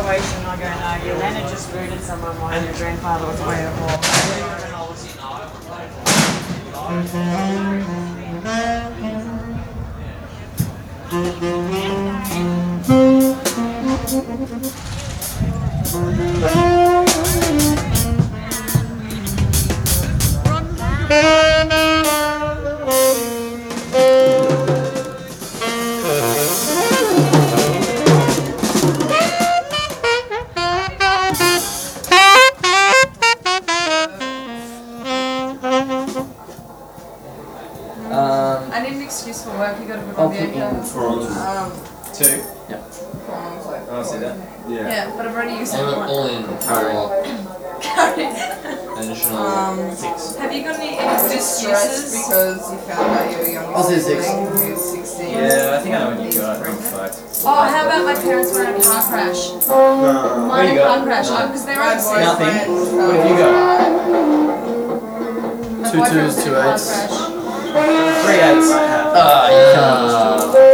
situation, I go, no, your nan had just murdered someone while your grandfather was away at war. I need an excuse for work. You got to put I'll on the put in anchor. for 2. Yep. Oh, I see that. Yeah, but I've already used that one. All in carry. Carry. Additional 6. Have you got any Distressed excuses? because you found out your youngest I'll say 6. sibling who's 16. Yeah, I think I know what you He's got. I'm pregnant. fucked. Oh, how about my parents were in a car crash? What Minor you got? car crash. Because they were My at the Nothing. boyfriend What have you got? My 2 boyfriend 2s, was in 2 a car 8s. crash. 3 8s I have. Ah, you can't.